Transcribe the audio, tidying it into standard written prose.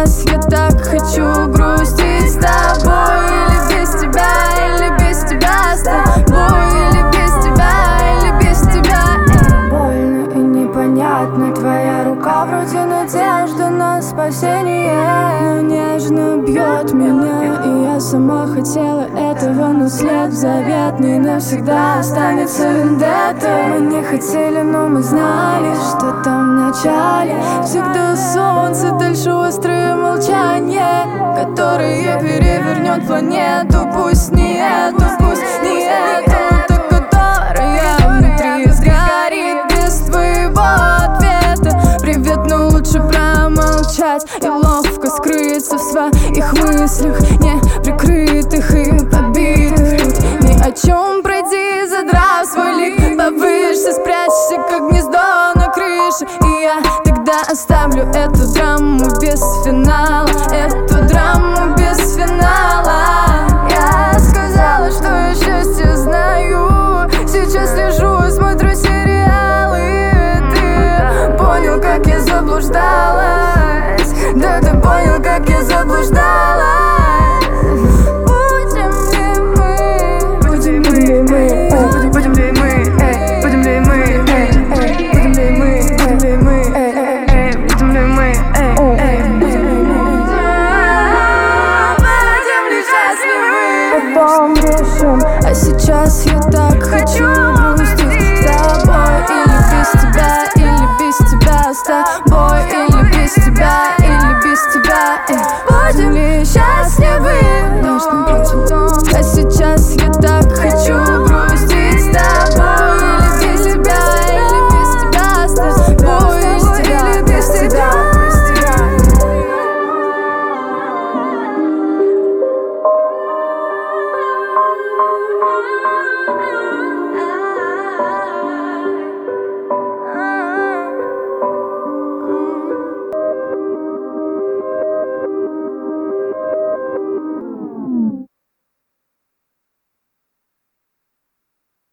сейчас я так хочу грустить с тобой. Или без тебя, или без тебя, с тобой. Или без тебя, или без тебя. Больно и непонятно, твоя рука вроде надежда на спасение, но нежно бьет меня. И я сама хотела этого, но след заветный навсегда останется вендетта. Мы не хотели, но мы знали, что там в начале всегда солнце, дальше острое молчание, которое перевернет планету. Пусть не эту, пусть не эту, та, которая внутри сгорит без твоего ответа. Привет, но лучше промолчать и ловко скрыться в своих мыслях, не прикрытых и побитых. Тут ни о чем, пройди, задрав свой лик повыше, спрячься, как гнездо на крыше. И я тогда оставлю эту драму без финала, эту драму без финала. Я сказала, что я счастье знаю, сейчас лежу и смотрю сериалы. Ты понял, как я заблуждалась? Да, ты понял, как я заблуждалась? Потом решим, а сейчас я так хочу